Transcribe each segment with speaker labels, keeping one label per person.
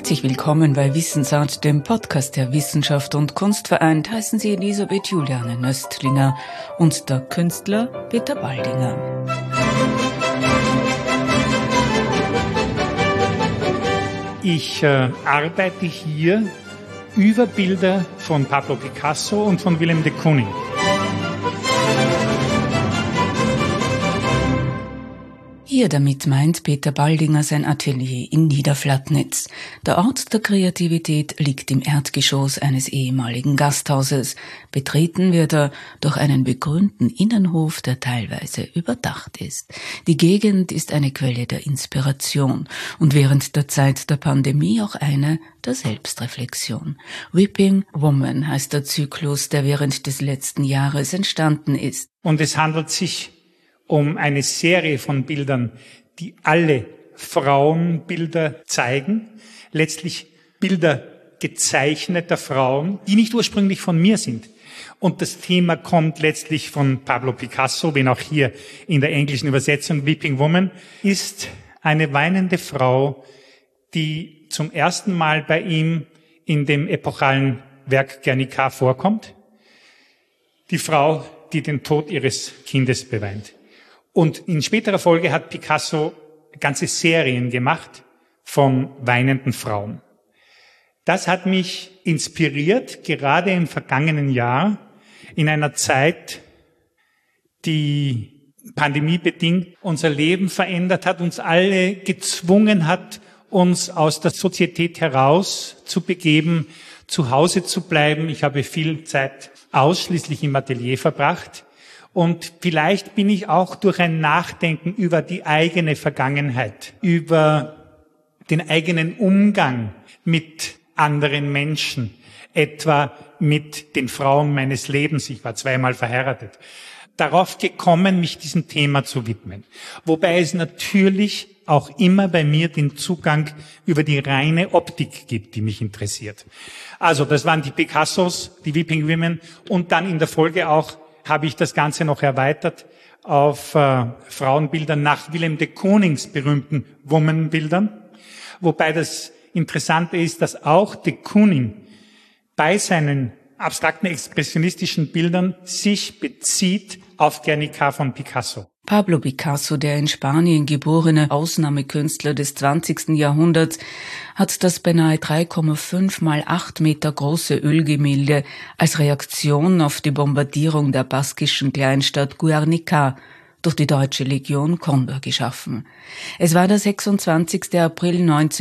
Speaker 1: Herzlich willkommen bei Wissensart, dem Podcast der Wissenschaft und Kunst vereint. Heißen Sie Elisabeth Juliane Nöstlinger und der Künstler Peter Baldinger.
Speaker 2: Ich arbeite hier über Bilder von Pablo Picasso und von Willem de Kooning.
Speaker 1: Hier damit meint Peter Baldinger sein Atelier in Niederflattnitz. Der Ort der Kreativität liegt im Erdgeschoss eines ehemaligen Gasthauses. Betreten wird er durch einen begrünten Innenhof, der teilweise überdacht ist. Die Gegend ist eine Quelle der Inspiration und während der Zeit der Pandemie auch eine der Selbstreflexion. Weeping Woman heißt der Zyklus, der während des letzten Jahres entstanden ist.
Speaker 2: Und es handelt sich um eine Serie von Bildern, die alle Frauenbilder zeigen, letztlich Bilder gezeichneter Frauen, die nicht ursprünglich von mir sind. Und das Thema kommt letztlich von Pablo Picasso, wenn auch hier in der englischen Übersetzung Weeping Woman, ist eine weinende Frau, die zum ersten Mal bei ihm in dem epochalen Werk Guernica vorkommt. Die Frau, die den Tod ihres Kindes beweint. Und in späterer Folge hat Picasso ganze Serien gemacht von weinenden Frauen. Das hat mich inspiriert, gerade im vergangenen Jahr, in einer Zeit, die pandemiebedingt unser Leben verändert hat, uns alle gezwungen hat, uns aus der Sozietät heraus zu begeben, zu Hause zu bleiben. Ich habe viel Zeit ausschließlich im Atelier verbracht. Und vielleicht bin ich auch durch ein Nachdenken über die eigene Vergangenheit, über den eigenen Umgang mit anderen Menschen, etwa mit den Frauen meines Lebens, ich war 2-mal verheiratet, darauf gekommen, mich diesem Thema zu widmen. Wobei es natürlich auch immer bei mir den Zugang über die reine Optik gibt, die mich interessiert. Also das waren die Picassos, die Weeping Women und dann in der Folge auch habe ich das Ganze noch erweitert auf Frauenbildern nach Willem de Koonings berühmten Woman-Bildern. Wobei das Interessante ist, dass auch de Kooning bei seinen abstrakten expressionistischen Bildern sich bezieht auf Guernica von Picasso.
Speaker 1: Pablo Picasso, der in Spanien geborene Ausnahmekünstler des 20. Jahrhunderts, hat das beinahe 3,5 mal 8 Meter große Ölgemälde als Reaktion auf die Bombardierung der baskischen Kleinstadt Guernica durch die deutsche Legion Condor geschaffen. Es war der 26. April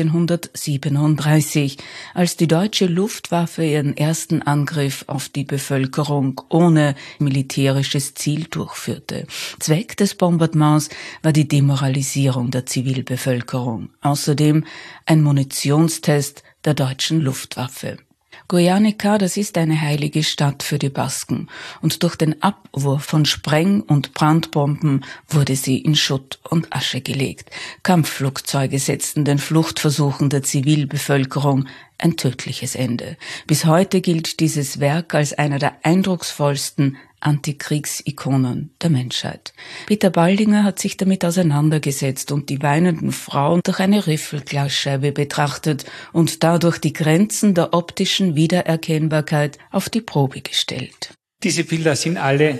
Speaker 1: 1937, als die deutsche Luftwaffe ihren ersten Angriff auf die Bevölkerung ohne militärisches Ziel durchführte. Zweck des Bombardements war die Demoralisierung der Zivilbevölkerung. Außerdem ein Munitionstest der deutschen Luftwaffe. Guernica, das ist eine heilige Stadt für die Basken, und durch den Abwurf von Spreng- und Brandbomben wurde sie in Schutt und Asche gelegt. Kampfflugzeuge setzten den Fluchtversuchen der Zivilbevölkerung ein tödliches Ende. Bis heute gilt dieses Werk als einer der eindrucksvollsten Antikriegsikonen der Menschheit. Peter Baldinger hat sich damit auseinandergesetzt und die weinenden Frauen durch eine Riffelglasscheibe betrachtet und dadurch die Grenzen der optischen Wiedererkennbarkeit auf die Probe gestellt.
Speaker 2: Diese Bilder sind alle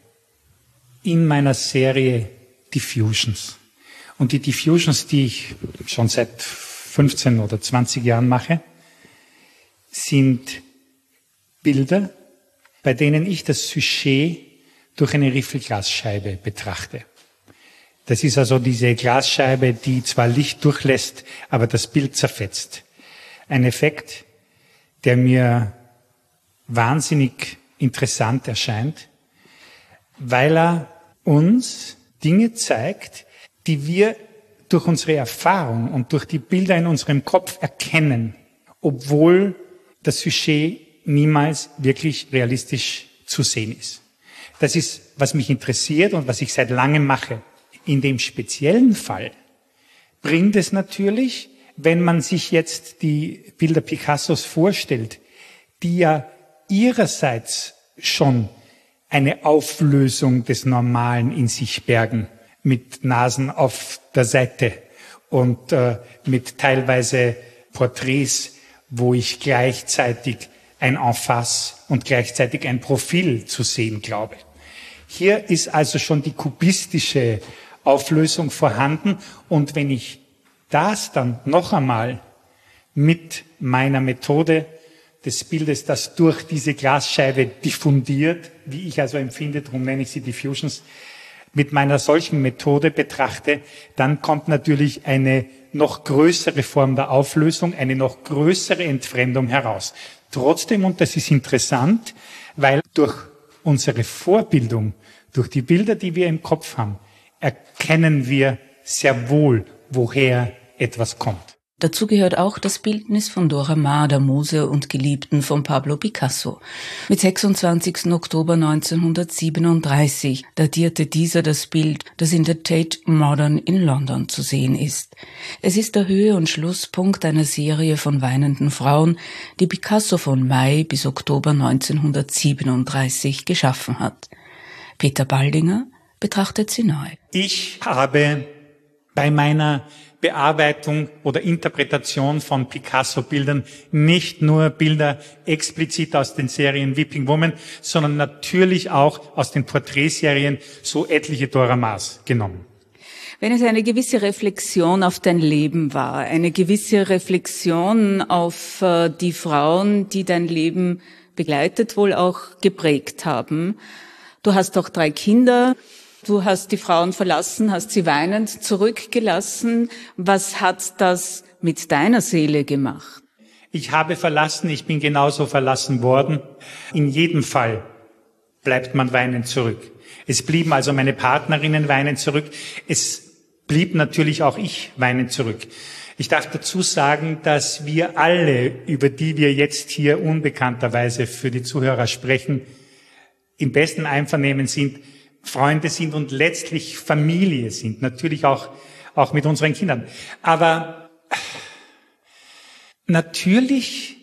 Speaker 2: in meiner Serie Diffusions. Und die Diffusions, die ich schon seit 15 oder 20 Jahren mache, sind Bilder, bei denen ich das Sujet durch eine Riffelglasscheibe betrachte. Das ist also diese Glasscheibe, die zwar Licht durchlässt, aber das Bild zerfetzt. Ein Effekt, der mir wahnsinnig interessant erscheint, weil er uns Dinge zeigt, die wir durch unsere Erfahrung und durch die Bilder in unserem Kopf erkennen, obwohl das Sujet niemals wirklich realistisch zu sehen ist. Das ist, was mich interessiert und was ich seit langem mache. In dem speziellen Fall bringt es natürlich, wenn man sich jetzt die Bilder Picassos vorstellt, die ja ihrerseits schon eine Auflösung des Normalen in sich bergen, mit Nasen auf der Seite und mit teilweise Porträts, wo ich gleichzeitig ein En-face und gleichzeitig ein Profil zu sehen glaube. Hier ist also schon die kubistische Auflösung vorhanden. Und wenn ich das dann noch einmal mit meiner Methode des Bildes, das durch diese Glasscheibe diffundiert, wie ich also empfinde, darum nenne ich sie Diffusions, mit meiner solchen Methode betrachte, dann kommt natürlich eine noch größere Form der Auflösung, eine noch größere Entfremdung heraus. Trotzdem, und das ist interessant, weil durch unsere Vorbildung, durch die Bilder, die wir im Kopf haben, erkennen wir sehr wohl, woher etwas kommt.
Speaker 1: Dazu gehört auch das Bildnis von Dora Maar, der Muse und Geliebten von Pablo Picasso. Mit 26. Oktober 1937 datierte dieser das Bild, das in der Tate Modern in London zu sehen ist. Es ist der Höhe- und Schlusspunkt einer Serie von weinenden Frauen, die Picasso von Mai bis Oktober 1937 geschaffen hat. Peter Baldinger betrachtet sie neu.
Speaker 2: Ich habe bei meiner Bearbeitung oder Interpretation von Picasso-Bildern nicht nur Bilder explizit aus den Serien Weeping Woman, sondern natürlich auch aus den Porträtserien so etliche Dora Maars genommen.
Speaker 1: Wenn es eine gewisse Reflexion auf dein Leben war, eine gewisse Reflexion auf die Frauen, die dein Leben begleitet, wohl auch geprägt haben. Du hast auch 3 Kinder. Du hast die Frauen verlassen, hast sie weinend zurückgelassen. Was hat das mit deiner Seele gemacht?
Speaker 2: Ich habe verlassen, ich bin genauso verlassen worden. In jedem Fall bleibt man weinend zurück. Es blieben also meine Partnerinnen weinend zurück. Es blieb natürlich auch ich weinend zurück. Ich darf dazu sagen, dass wir alle, über die wir jetzt hier unbekannterweise für die Zuhörer sprechen, im besten Einvernehmen sind, Freunde sind und letztlich Familie sind, natürlich auch mit unseren Kindern. Aber natürlich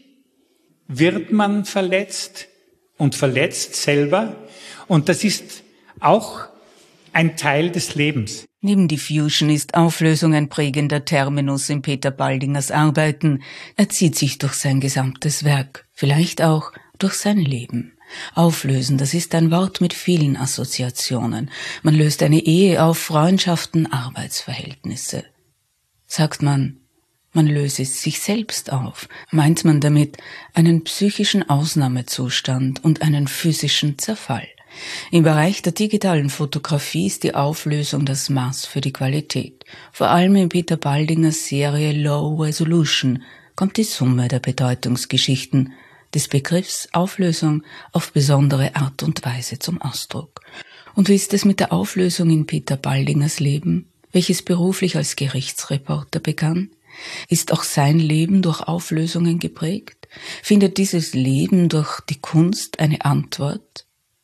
Speaker 2: wird man verletzt und verletzt selber, und das ist auch ein Teil des Lebens.
Speaker 1: Neben Diffusion ist Auflösung ein prägender Terminus in Peter Baldingers Arbeiten. Er zieht sich durch sein gesamtes Werk, vielleicht auch durch sein Leben. Auflösen, das ist ein Wort mit vielen Assoziationen. Man löst eine Ehe auf, Freundschaften, Arbeitsverhältnisse. Sagt man löse sich selbst auf, meint man damit einen psychischen Ausnahmezustand und einen physischen Zerfall. Im Bereich der digitalen Fotografie ist die Auflösung das Maß für die Qualität. Vor allem in Peter Baldingers Serie Low Resolution kommt die Summe der Bedeutungsgeschichten des Begriffs Auflösung auf besondere Art und Weise zum Ausdruck. Und wie ist es mit der Auflösung in Peter Baldingers Leben, welches beruflich als Gerichtsreporter begann? Ist auch sein Leben durch Auflösungen geprägt? Findet dieses Leben durch die Kunst eine Antwort?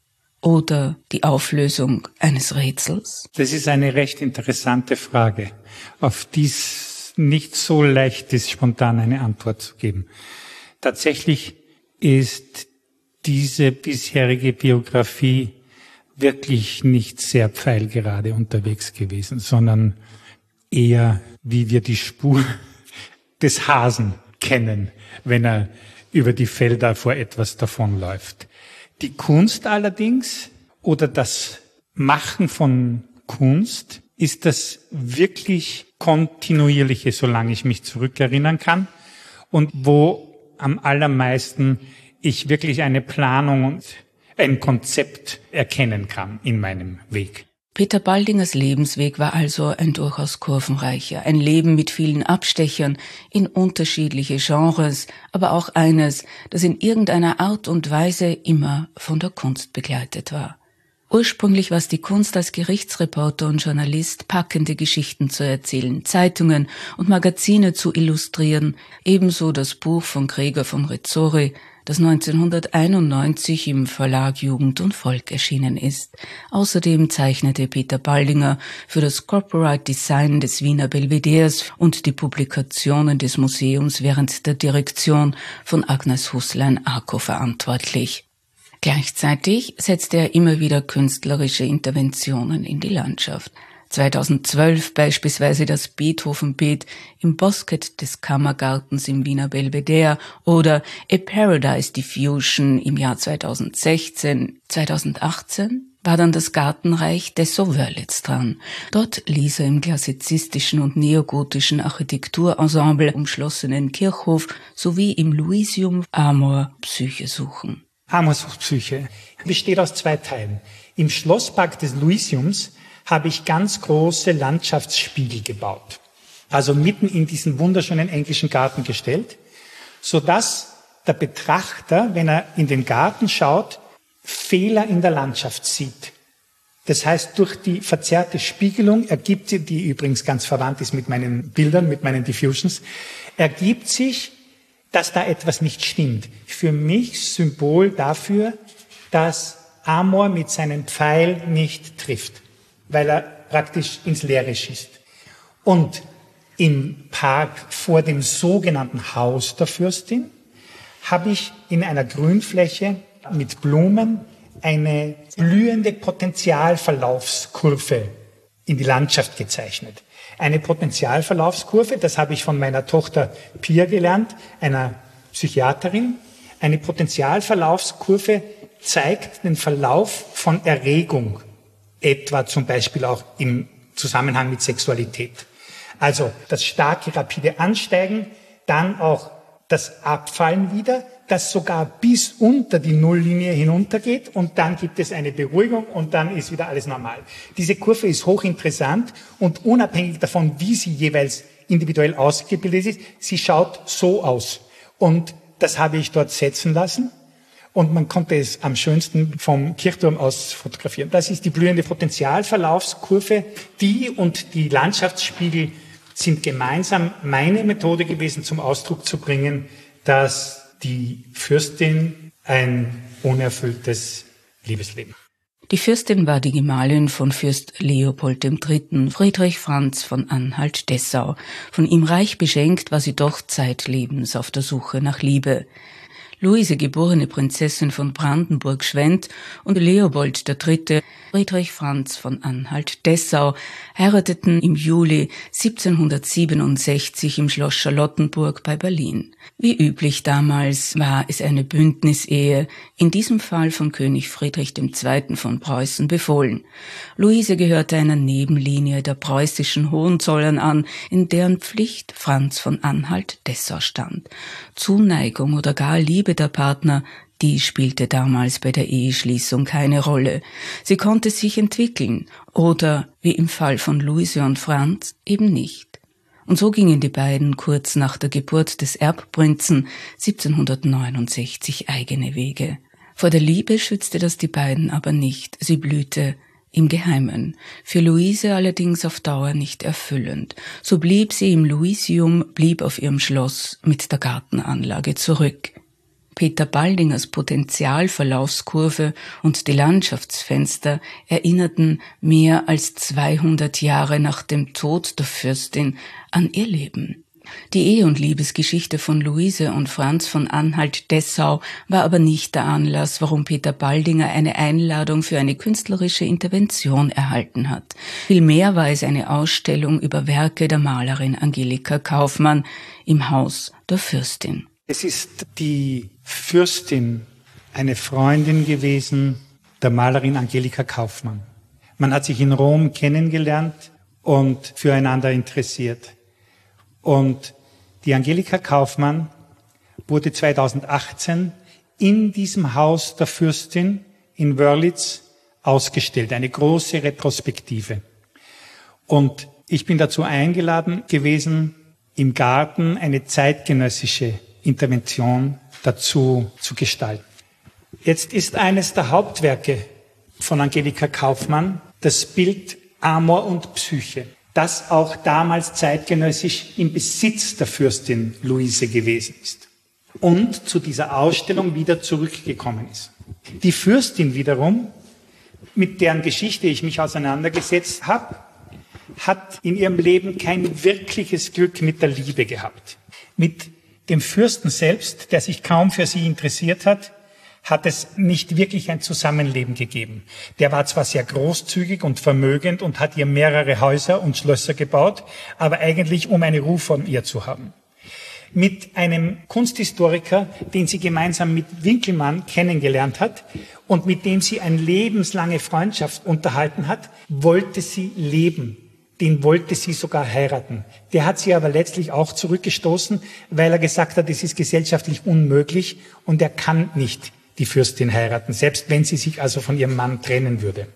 Speaker 1: Oder die Auflösung eines Rätsels?
Speaker 2: Das ist eine recht interessante Frage, auf die es nicht so leicht ist, spontan eine Antwort zu geben. Tatsächlich ist diese bisherige Biografie wirklich nicht sehr pfeilgerade unterwegs gewesen, sondern eher, wie wir die Spur des Hasen kennen, wenn er über die Felder vor etwas davonläuft. Die Kunst allerdings oder das Machen von Kunst ist das wirklich kontinuierliche, solange ich mich zurückerinnern kann, und wo am allermeisten ich wirklich eine Planung und ein Konzept erkennen kann in meinem Weg.
Speaker 1: Peter Baldingers Lebensweg war also ein durchaus kurvenreicher, ein Leben mit vielen Abstechern in unterschiedliche Genres, aber auch eines, das in irgendeiner Art und Weise immer von der Kunst begleitet war. Ursprünglich war es die Kunst, als Gerichtsreporter und Journalist packende Geschichten zu erzählen, Zeitungen und Magazine zu illustrieren, ebenso das Buch von Gregor von Rizzori, das 1991 im Verlag Jugend und Volk erschienen ist. Außerdem zeichnete Peter Baldinger für das Corporate Design des Wiener Belvederes und die Publikationen des Museums während der Direktion von Agnes Hußlein-Arco verantwortlich. Gleichzeitig setzte er immer wieder künstlerische Interventionen in die Landschaft. 2012 beispielsweise das Beethoven-Beet im Bosquet des Kammergartens im Wiener Belvedere oder A Paradise Diffusion im Jahr 2016. 2018 war dann das Gartenreich Dessau-Wörlitz dran. Dort ließ er im klassizistischen und neogotischen Architekturensemble umschlossenen Kirchhof sowie im Luisium Amor Psyche suchen.
Speaker 2: Amor sucht Psyche besteht aus 2 Teilen. Im Schlosspark des Luisiums habe ich ganz große Landschaftsspiegel gebaut. Also mitten in diesen wunderschönen englischen Garten gestellt, sodass der Betrachter, wenn er in den Garten schaut, Fehler in der Landschaft sieht. Das heißt, durch die verzerrte Spiegelung ergibt sie, die übrigens ganz verwandt ist mit meinen Bildern, mit meinen Diffusions, ergibt sich, dass da etwas nicht stimmt. Für mich Symbol dafür, dass Amor mit seinem Pfeil nicht trifft, weil er praktisch ins Leere schießt. Und im Park vor dem sogenannten Haus der Fürstin habe ich in einer Grünfläche mit Blumen eine blühende Potentialverlaufskurve in die Landschaft gezeichnet. Eine Potentialverlaufskurve, das habe ich von meiner Tochter Pia gelernt, einer Psychiaterin. Eine Potentialverlaufskurve zeigt den Verlauf von Erregung, etwa zum Beispiel auch im Zusammenhang mit Sexualität. Also das starke, rapide Ansteigen, dann auch das Abfallen wieder, das sogar bis unter die Nulllinie hinuntergeht und dann gibt es eine Beruhigung und dann ist wieder alles normal. Diese Kurve ist hochinteressant und unabhängig davon, wie sie jeweils individuell ausgebildet ist, sie schaut so aus. Und das habe ich dort setzen lassen und man konnte es am schönsten vom Kirchturm aus fotografieren. Das ist die blühende Potentialverlaufskurve. Die und die Landschaftsspiegel sind gemeinsam meine Methode gewesen, zum Ausdruck zu bringen, dass die Fürstin ein unerfülltes Liebesleben.
Speaker 1: Die Fürstin war die Gemahlin von Fürst Leopold III., Friedrich Franz von Anhalt-Dessau. Von ihm reich beschenkt war sie doch zeitlebens auf der Suche nach Liebe. Luise, geborene Prinzessin von Brandenburg-Schwedt, und Leopold III., Friedrich Franz von Anhalt-Dessau, heirateten im Juli 1767 im Schloss Charlottenburg bei Berlin. Wie üblich damals war es eine Bündnisehe, in diesem Fall von König Friedrich II. Von Preußen befohlen. Luise gehörte einer Nebenlinie der preußischen Hohenzollern an, in deren Pflicht Franz von Anhalt-Dessau stand. Zuneigung oder gar Liebe der Partner, die spielte damals bei der Eheschließung keine Rolle. Sie konnte sich entwickeln oder, wie im Fall von Luise und Franz, eben nicht. Und so gingen die beiden kurz nach der Geburt des Erbprinzen 1769 eigene Wege. Vor der Liebe schützte das die beiden aber nicht, sie blühte im Geheimen. Für Luise allerdings auf Dauer nicht erfüllend. So blieb sie im Luisium, blieb auf ihrem Schloss mit der Gartenanlage zurück. Peter Baldingers Potentialverlaufskurve und die Landschaftsfenster erinnerten mehr als 200 Jahre nach dem Tod der Fürstin an ihr Leben. Die Ehe- und Liebesgeschichte von Luise und Franz von Anhalt-Dessau war aber nicht der Anlass, warum Peter Baldinger eine Einladung für eine künstlerische Intervention erhalten hat. Vielmehr war es eine Ausstellung über Werke der Malerin Angelika Kauffmann im Haus der Fürstin.
Speaker 2: Es ist die Fürstin, eine Freundin gewesen der Malerin Angelika Kauffmann. Man hat sich in Rom kennengelernt und füreinander interessiert. Und die Angelika Kauffmann wurde 2018 in diesem Haus der Fürstin in Wörlitz ausgestellt, eine große Retrospektive. Und ich bin dazu eingeladen gewesen, im Garten eine zeitgenössische Intervention dazu zu gestalten. Jetzt ist eines der Hauptwerke von Angelika Kauffmann das Bild Amor und Psyche, das auch damals zeitgenössisch im Besitz der Fürstin Luise gewesen ist und zu dieser Ausstellung wieder zurückgekommen ist. Die Fürstin wiederum, mit deren Geschichte ich mich auseinandergesetzt habe, hat in ihrem Leben kein wirkliches Glück mit der Liebe gehabt. Mit dem Fürsten selbst, der sich kaum für sie interessiert hat, hat es nicht wirklich ein Zusammenleben gegeben. Der war zwar sehr großzügig und vermögend und hat ihr mehrere Häuser und Schlösser gebaut, aber eigentlich um eine Ruhe von ihr zu haben. Mit einem Kunsthistoriker, den sie gemeinsam mit Winkelmann kennengelernt hat und mit dem sie eine lebenslange Freundschaft unterhalten hat, wollte sie leben. Den wollte sie sogar heiraten. Der hat sie aber letztlich auch zurückgestoßen, weil er gesagt hat, es ist gesellschaftlich unmöglich und er kann nicht die Fürstin heiraten, selbst wenn sie sich also von ihrem Mann trennen würde.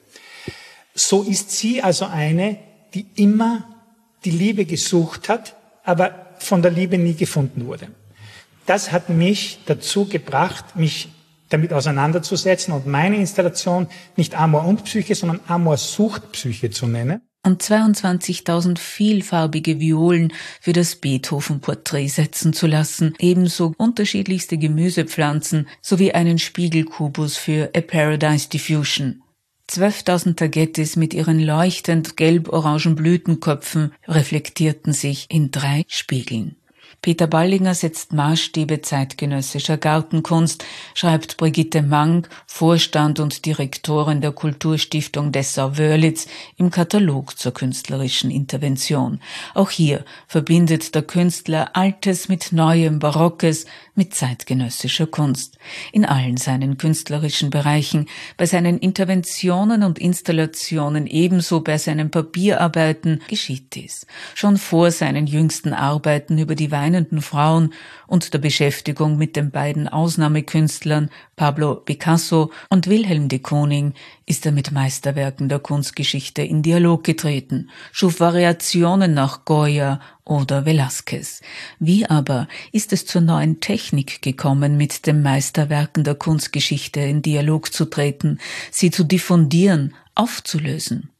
Speaker 2: So ist sie also eine, die immer die Liebe gesucht hat, aber von der Liebe nie gefunden wurde. Das hat mich dazu gebracht, mich damit auseinanderzusetzen und meine Installation nicht Amor und Psyche, sondern Amor sucht Psyche zu nennen.
Speaker 1: Und 22.000 vielfarbige Violen für das Beethoven-Porträt setzen zu lassen, ebenso unterschiedlichste Gemüsepflanzen sowie einen Spiegelkubus für A Paradise Diffusion. 12.000 Tagetes mit ihren leuchtend gelb-orangen Blütenköpfen reflektierten sich in 3 Spiegeln. Peter Ballinger setzt Maßstäbe zeitgenössischer Gartenkunst, schreibt Brigitte Mang, Vorstand und Direktorin der Kulturstiftung Dessau-Wörlitz, im Katalog zur künstlerischen Intervention. Auch hier verbindet der Künstler Altes mit Neuem, Barockes mit zeitgenössischer Kunst. In allen seinen künstlerischen Bereichen, bei seinen Interventionen und Installationen ebenso bei seinen Papierarbeiten geschieht dies. Schon vor seinen jüngsten Arbeiten über die weinenden Frauen und der Beschäftigung mit den beiden Ausnahmekünstlern Pablo Picasso und Wilhelm de Kooning ist er mit Meisterwerken der Kunstgeschichte in Dialog getreten, schuf Variationen nach Goya oder Velázquez. Wie aber ist es zur neuen Technik gekommen, mit den Meisterwerken der Kunstgeschichte in Dialog zu treten, sie zu diffundieren, aufzulösen?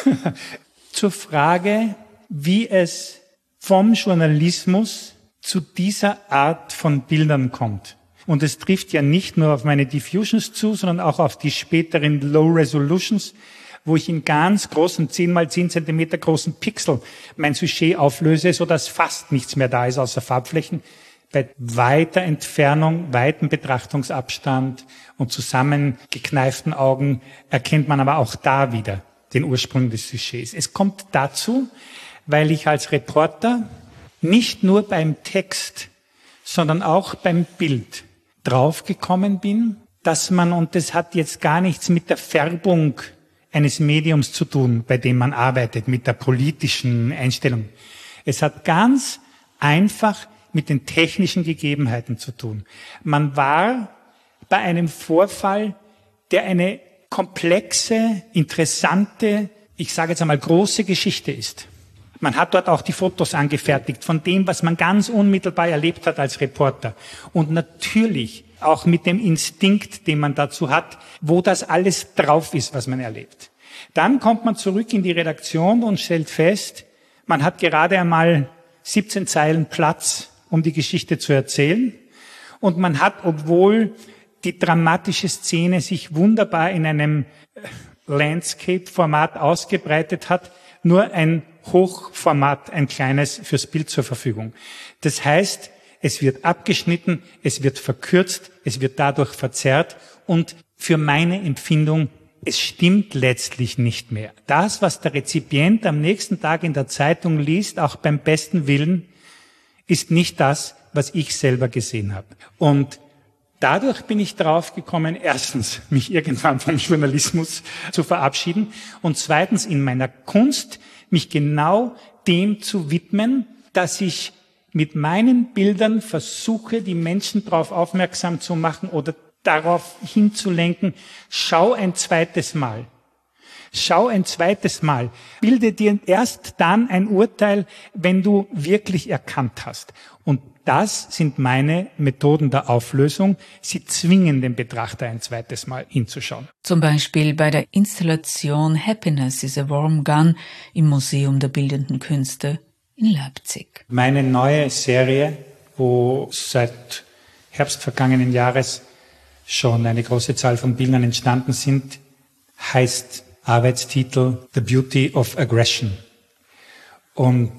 Speaker 2: Zur Frage, wie es vom Journalismus zu dieser Art von Bildern kommt. Und es trifft ja nicht nur auf meine Diffusions zu, sondern auch auf die späteren Low Resolutions, wo ich in ganz großen, 10 mal 10 Zentimeter großen Pixel mein Sujet auflöse, sodass fast nichts mehr da ist außer Farbflächen. Bei weiter Entfernung, weitem Betrachtungsabstand und zusammengekneiften Augen erkennt man aber auch da wieder den Ursprung des Sujets. Es kommt dazu, weil ich als Reporter nicht nur beim Text, sondern auch beim Bild draufgekommen bin, dass man, und das hat jetzt gar nichts mit der Färbung eines Mediums zu tun, bei dem man arbeitet, mit der politischen Einstellung. Es hat ganz einfach mit den technischen Gegebenheiten zu tun. Man war bei einem Vorfall, der eine komplexe, interessante, ich sage jetzt einmal große Geschichte ist. Man hat dort auch die Fotos angefertigt von dem, was man ganz unmittelbar erlebt hat als Reporter. Und natürlich auch mit dem Instinkt, den man dazu hat, wo das alles drauf ist, was man erlebt. Dann kommt man zurück in die Redaktion und stellt fest, man hat gerade einmal 17 Zeilen Platz, um die Geschichte zu erzählen. Und man hat, obwohl die dramatische Szene sich wunderbar in einem Landscape-Format ausgebreitet hat, nur ein Hochformat, ein kleines fürs Bild zur Verfügung. Das heißt, es wird abgeschnitten, es wird verkürzt, es wird dadurch verzerrt und für meine Empfindung, es stimmt letztlich nicht mehr. Das, was der Rezipient am nächsten Tag in der Zeitung liest, auch beim besten Willen, ist nicht das, was ich selber gesehen habe. Und dadurch bin ich drauf gekommen, erstens, mich irgendwann vom Journalismus zu verabschieden und zweitens in meiner Kunst mich genau dem zu widmen, dass ich mit meinen Bildern versuche, die Menschen darauf aufmerksam zu machen oder darauf hinzulenken, schau ein zweites Mal. Schau ein zweites Mal. Bilde dir erst dann ein Urteil, wenn du wirklich erkannt hast. Und das sind meine Methoden der Auflösung. Sie zwingen den Betrachter ein zweites Mal hinzuschauen.
Speaker 1: Zum Beispiel bei der Installation Happiness is a Warm Gun im Museum der Bildenden Künste in Leipzig.
Speaker 2: Meine neue Serie, wo seit Herbst vergangenen Jahres schon eine große Zahl von Bildern entstanden sind, heißt Arbeitstitel The Beauty of Aggression. Und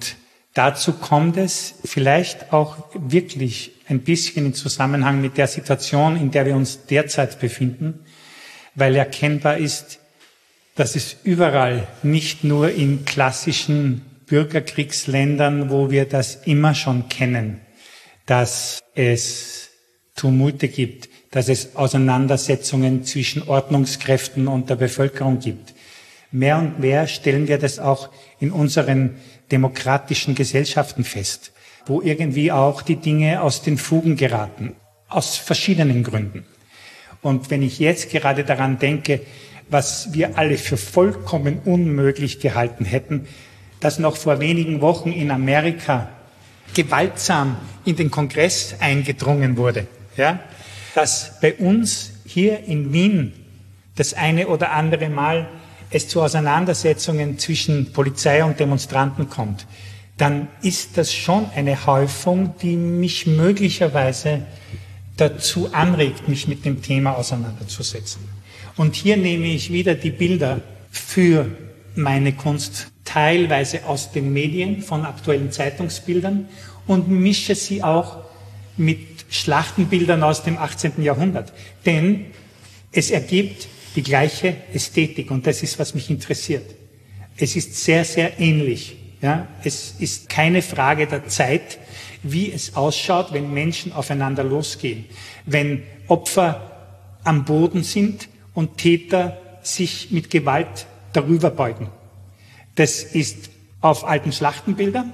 Speaker 2: Dazu kommt es vielleicht auch wirklich ein bisschen in Zusammenhang mit der Situation, in der wir uns derzeit befinden, weil erkennbar ist, dass es überall, nicht nur in klassischen Bürgerkriegsländern, wo wir das immer schon kennen, dass es Tumulte gibt, dass es Auseinandersetzungen zwischen Ordnungskräften und der Bevölkerung gibt. Mehr und mehr stellen wir das auch in unseren demokratischen Gesellschaften fest, wo irgendwie auch die Dinge aus den Fugen geraten, aus verschiedenen Gründen. Und wenn ich jetzt gerade daran denke, was wir alle für vollkommen unmöglich gehalten hätten, dass noch vor wenigen Wochen in Amerika gewaltsam in den Kongress eingedrungen wurde, ja, dass bei uns hier in Wien das eine oder andere Mal es zu Auseinandersetzungen zwischen Polizei und Demonstranten kommt, dann ist das schon eine Häufung, die mich möglicherweise dazu anregt, mich mit dem Thema auseinanderzusetzen. Und hier nehme ich wieder die Bilder für meine Kunst teilweise aus den Medien, von aktuellen Zeitungsbildern und mische sie auch mit Schlachtenbildern aus dem 18. Jahrhundert. Denn es ergibt die gleiche Ästhetik und das ist, was mich interessiert. Es ist sehr, sehr ähnlich. Ja? Es ist keine Frage der Zeit, wie es ausschaut, wenn Menschen aufeinander losgehen, wenn Opfer am Boden sind und Täter sich mit Gewalt darüber beugen. Das ist auf alten Schlachtenbildern,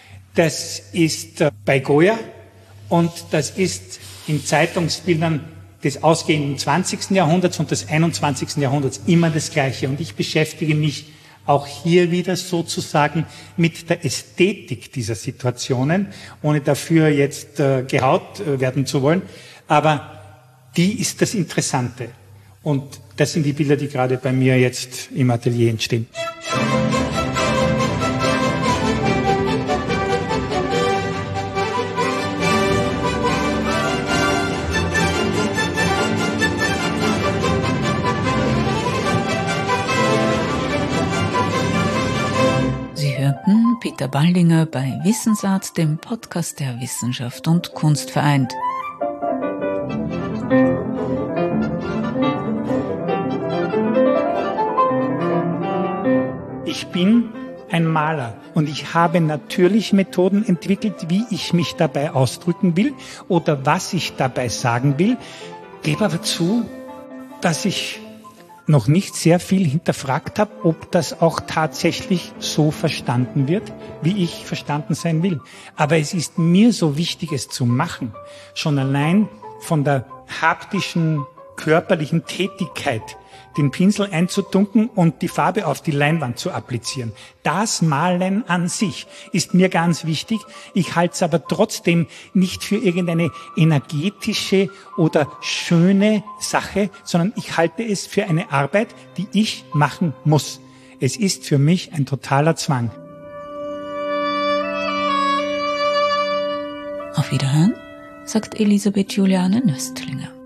Speaker 2: das ist bei Goya und das ist in Zeitungsbildern des ausgehenden 20. Jahrhunderts und des 21. Jahrhunderts immer das Gleiche. Und ich beschäftige mich auch hier wieder sozusagen mit der Ästhetik dieser Situationen, ohne dafür jetzt gehaut werden zu wollen. Aber die ist das Interessante. Und das sind die Bilder, die gerade bei mir jetzt im Atelier entstehen.
Speaker 1: Peter Baldinger bei Wissensart, dem Podcast der Wissenschaft und Kunst vereint.
Speaker 2: Ich bin ein Maler und ich habe natürlich Methoden entwickelt, wie ich mich dabei ausdrücken will oder was ich dabei sagen will. Gebe aber zu, dass ich noch nicht sehr viel hinterfragt habe, ob das auch tatsächlich so verstanden wird, wie ich verstanden sein will. Aber es ist mir so wichtig, es zu machen, schon allein von der haptischen, körperlichen Tätigkeit, den Pinsel einzutunken und die Farbe auf die Leinwand zu applizieren. Das Malen an sich ist mir ganz wichtig. Ich halte es aber trotzdem nicht für irgendeine energetische oder schöne Sache, sondern ich halte es für eine Arbeit, die ich machen muss. Es ist für mich ein totaler Zwang.
Speaker 1: Auf Wiederhören, sagt Elisabeth Juliane Nöstlinger.